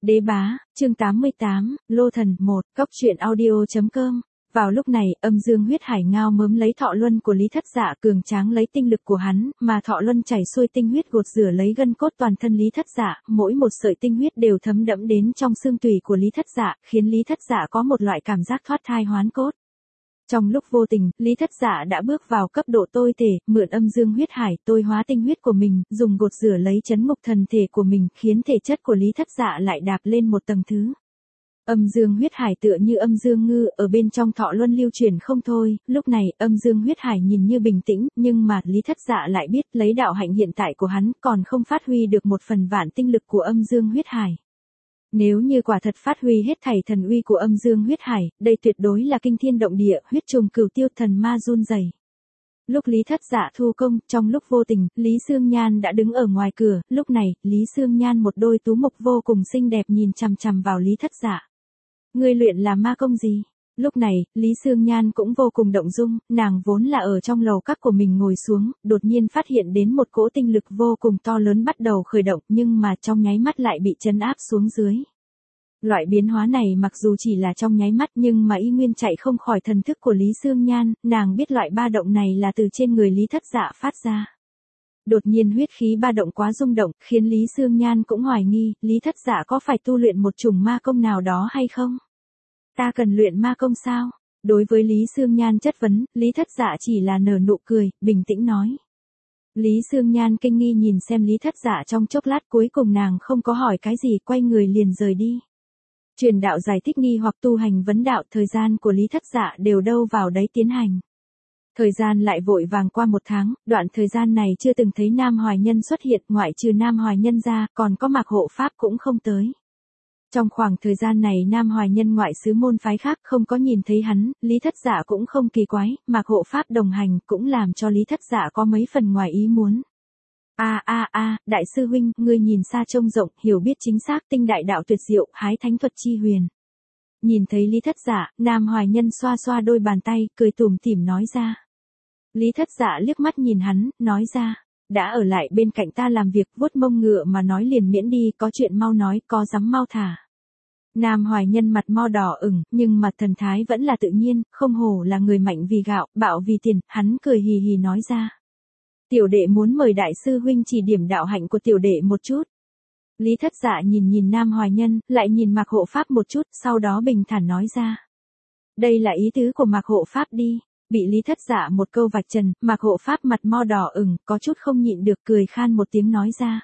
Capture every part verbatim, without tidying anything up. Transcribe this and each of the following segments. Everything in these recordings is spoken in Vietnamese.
Đế bá, chương tám mươi tám, Lô Thần một, cốc truyện audio.com. Vào lúc này, âm dương huyết hải ngao mớm lấy thọ luân của Lý Thất Dạ cường tráng lấy tinh lực của hắn, mà thọ luân chảy xuôi tinh huyết gột rửa lấy gân cốt toàn thân Lý Thất Dạ, mỗi một sợi tinh huyết đều thấm đẫm đến trong xương tủy của Lý Thất Dạ, khiến Lý Thất Dạ có một loại cảm giác thoát thai hoán cốt. Trong lúc vô tình, Lý Thất Dạ đã bước vào cấp độ tôi thể, mượn âm dương huyết hải tôi hóa tinh huyết của mình, dùng gột rửa lấy chấn ngục thần thể của mình, khiến thể chất của Lý Thất Dạ lại đạp lên một tầng thứ. Âm dương huyết hải tựa như âm dương ngư, ở bên trong thọ luân lưu chuyển không thôi, lúc này, âm dương huyết hải nhìn như bình tĩnh, nhưng mà Lý Thất Dạ lại biết lấy đạo hạnh hiện tại của hắn còn không phát huy được một phần vạn tinh lực của âm dương huyết hải. Nếu như quả thật phát huy hết thảy thần uy của âm dương huyết hải, đây tuyệt đối là kinh thiên động địa, huyết trùng cửu tiêu thần ma run rẩy. Lúc Lý Thất Dạ thu công, trong lúc vô tình, Lý Sương Nhan đã đứng ở ngoài cửa, lúc này, Lý Sương Nhan một đôi tú mục vô cùng xinh đẹp nhìn chằm chằm vào Lý Thất Dạ. Ngươi luyện là ma công gì? Lúc này, Lý Sương Nhan cũng vô cùng động dung, nàng vốn là ở trong lầu các của mình ngồi xuống, đột nhiên phát hiện đến một cỗ tinh lực vô cùng to lớn bắt đầu khởi động, nhưng mà trong nháy mắt lại bị trấn áp xuống dưới. Loại biến hóa này mặc dù chỉ là trong nháy mắt nhưng mà y nguyên chạy không khỏi thần thức của Lý Sương Nhan, nàng biết loại ba động này là từ trên người Lý Thất Dạ phát ra. Đột nhiên huyết khí ba động quá rung động, khiến Lý Sương Nhan cũng hoài nghi, Lý Thất Dạ có phải tu luyện một chủng ma công nào đó hay không? Ta cần luyện ma công sao? Đối với Lý Sương Nhan chất vấn, Lý Thất Dạ chỉ là nở nụ cười, bình tĩnh nói. Lý Sương Nhan kinh nghi nhìn xem Lý Thất Dạ trong chốc lát, cuối cùng nàng không có hỏi cái gì, quay người liền rời đi. Truyền đạo giải thích nghi hoặc tu hành vấn đạo, thời gian của Lý Thất Dạ đều đâu vào đấy tiến hành. Thời gian lại vội vàng qua một tháng, đoạn thời gian này chưa từng thấy Nam Hoài Nhân xuất hiện, ngoại trừ Nam Hoài Nhân ra, còn có Mạc Hộ Pháp cũng không tới. Trong khoảng thời gian này Nam Hoài Nhân ngoại xứ môn phái khác không có nhìn thấy hắn, Lý Thất Dạ cũng không kỳ quái, Mạc Hộ Pháp đồng hành cũng làm cho Lý Thất Dạ có mấy phần ngoài ý muốn. A a a, đại sư huynh, ngươi nhìn xa trông rộng, hiểu biết chính xác, tinh đại đạo tuyệt diệu, hái thánh thuật chi huyền. Nhìn thấy Lý Thất Dạ, Nam Hoài Nhân xoa xoa đôi bàn tay, cười tủm tỉm nói ra. Lý Thất Dạ liếc mắt nhìn hắn, nói ra, đã ở lại bên cạnh ta làm việc, vuốt mông ngựa mà nói liền miễn đi, có chuyện mau nói, có dám mau thả. Nam Hoài Nhân mặt mo đỏ ửng, nhưng mặt thần thái vẫn là tự nhiên, không hổ là người mạnh vì gạo, bạo vì tiền, hắn cười hì hì nói ra. Tiểu đệ muốn mời đại sư huynh chỉ điểm đạo hạnh của tiểu đệ một chút. Lý Thất Dạ nhìn nhìn Nam Hoài Nhân, lại nhìn Mạc Hộ Pháp một chút, sau đó bình thản nói ra. Đây là ý tứ của Mạc Hộ Pháp đi. Bị Lý Thất Dạ một câu vạch trần, Mạc Hộ Pháp mặt mo đỏ ửng, có chút không nhịn được cười khan một tiếng nói ra.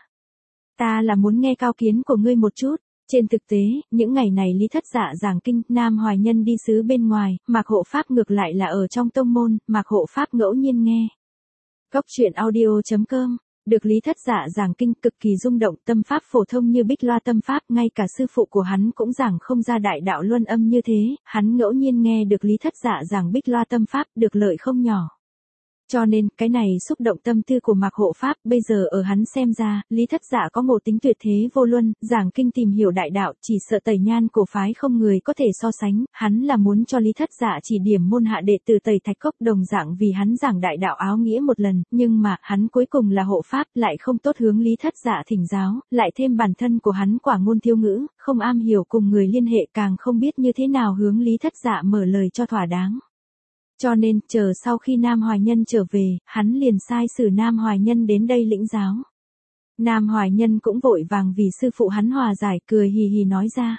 Ta là muốn nghe cao kiến của ngươi một chút. Trên thực tế, những ngày này Lý Thất Dạ giảng kinh, Nam Hoài Nhân đi xứ bên ngoài, Mạc Hộ Pháp ngược lại là ở trong tông môn, Mạc Hộ Pháp ngẫu nhiên nghe. Cốc truyện audio.com. Được Lý Thất Dạ giảng kinh cực kỳ rung động, tâm pháp phổ thông như Bích Loa tâm pháp, ngay cả sư phụ của hắn cũng giảng không ra đại đạo luân âm như thế, hắn ngẫu nhiên nghe được Lý Thất Dạ giảng Bích Loa tâm pháp, được lợi không nhỏ. Cho nên, cái này xúc động tâm tư của Mạc Hộ Pháp, bây giờ ở hắn xem ra, Lý Thất Dạ có ngộ tính tuyệt thế vô luân, giảng kinh tìm hiểu đại đạo, chỉ sợ Tẩy Nhan cổ phái không người có thể so sánh, hắn là muốn cho Lý Thất Dạ chỉ điểm môn hạ đệ tử Tẩy Thạch Cốc đồng dạng vì hắn giảng đại đạo áo nghĩa một lần, nhưng mà, hắn cuối cùng là hộ pháp, lại không tốt hướng Lý Thất Dạ thỉnh giáo, lại thêm bản thân của hắn quả ngôn thiếu ngữ, không am hiểu cùng người liên hệ, càng không biết như thế nào hướng Lý Thất Dạ mở lời cho thỏa đáng. Cho nên, chờ sau khi Nam Hoài Nhân trở về, hắn liền sai sử Nam Hoài Nhân đến đây lĩnh giáo. Nam Hoài Nhân cũng vội vàng vì sư phụ hắn hòa giải, cười hì hì nói ra.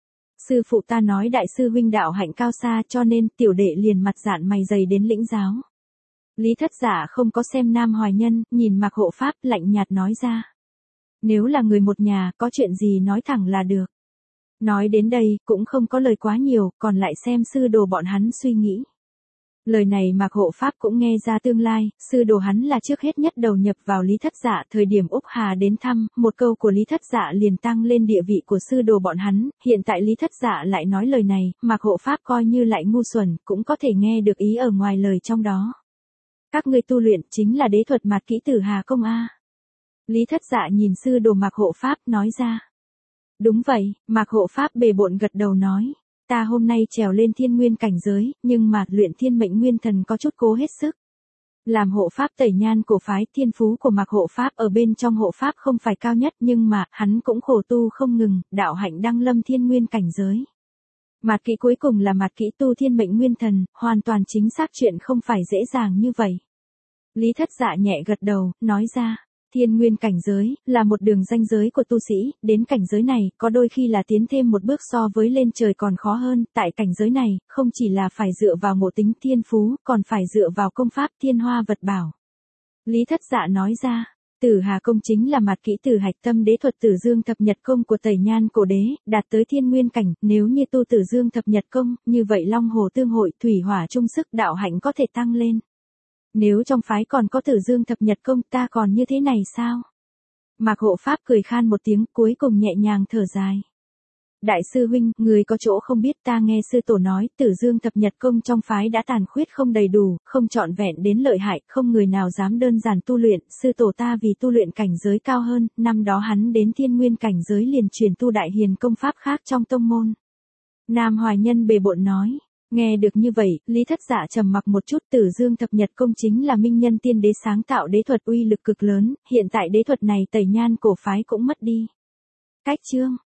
Sư phụ ta nói đại sư huynh đạo hạnh cao xa, cho nên tiểu đệ liền mặt dạn mày dày đến lĩnh giáo. Lý Thất Dạ không có xem Nam Hoài Nhân, nhìn Mạc Hộ Pháp lạnh nhạt nói ra. Nếu là người một nhà, có chuyện gì nói thẳng là được. Nói đến đây, cũng không có lời quá nhiều, còn lại xem sư đồ bọn hắn suy nghĩ. Lời này Mạc Hộ Pháp cũng nghe ra tương lai, sư đồ hắn là trước hết nhất đầu nhập vào Lý Thất Dạ, thời điểm Úc Hà đến thăm, một câu của Lý Thất Dạ liền tăng lên địa vị của sư đồ bọn hắn, hiện tại Lý Thất Dạ lại nói lời này, Mạc Hộ Pháp coi như lại ngu xuẩn, cũng có thể nghe được ý ở ngoài lời trong đó. Các ngươi tu luyện chính là đế thuật mạt kỹ tử Hà công a. Lý Thất Dạ nhìn sư đồ Mạc Hộ Pháp nói ra. Đúng vậy, Mạc Hộ Pháp bề bộn gật đầu nói. Ta hôm nay trèo lên thiên nguyên cảnh giới, nhưng mà luyện thiên mệnh nguyên thần có chút cố hết sức. Làm hộ pháp tẩy nhan cổ phái, thiên phú của Mạc hộ pháp ở bên trong hộ pháp không phải cao nhất, nhưng mà, hắn cũng khổ tu không ngừng, đạo hạnh đăng lâm thiên nguyên cảnh giới. Mạt kỹ cuối cùng là mạt kỹ tu thiên mệnh nguyên thần, hoàn toàn chính xác, chuyện không phải dễ dàng như vậy. Lý Thất Dạ nhẹ gật đầu, nói ra, thiên nguyên cảnh giới, là một đường ranh giới của tu sĩ, đến cảnh giới này, có đôi khi là tiến thêm một bước so với lên trời còn khó hơn, tại cảnh giới này, không chỉ là phải dựa vào ngộ tính thiên phú, còn phải dựa vào công pháp thiên hoa vật bảo. Lý Thất Dạ nói ra, Tử Hà công chính là mạt kỹ Tử Hạch Tâm Đế thuật Tử Dương Thập Nhật công của Tẩy Nhan cổ đế, đạt tới thiên nguyên cảnh, nếu như tu Tử Dương Thập Nhật công, như vậy Long Hồ tương hội, thủy hỏa chung sức, đạo hạnh có thể tăng lên. Nếu trong phái còn có Tử Dương Thập Nhật công, ta còn như thế này sao? Mạc hộ pháp cười khan một tiếng, cuối cùng nhẹ nhàng thở dài. Đại sư huynh, người có chỗ không biết, ta nghe sư tổ nói, Tử Dương Thập Nhật công trong phái đã tàn khuyết không đầy đủ, không trọn vẹn đến lợi hại, không người nào dám đơn giản tu luyện, sư tổ ta vì tu luyện cảnh giới cao hơn, năm đó hắn đến thiên nguyên cảnh giới liền truyền tu đại hiền công pháp khác trong tông môn. Nam Hoài Nhân bề bộn nói. Nghe được như vậy, Lý Thất Dạ trầm mặc một chút. Tử Dương Thập Nhật công chính là minh nhân tiên đế sáng tạo đế thuật uy lực cực lớn, hiện tại đế thuật này Tẩy Nhan cổ phái cũng mất đi. Cách chương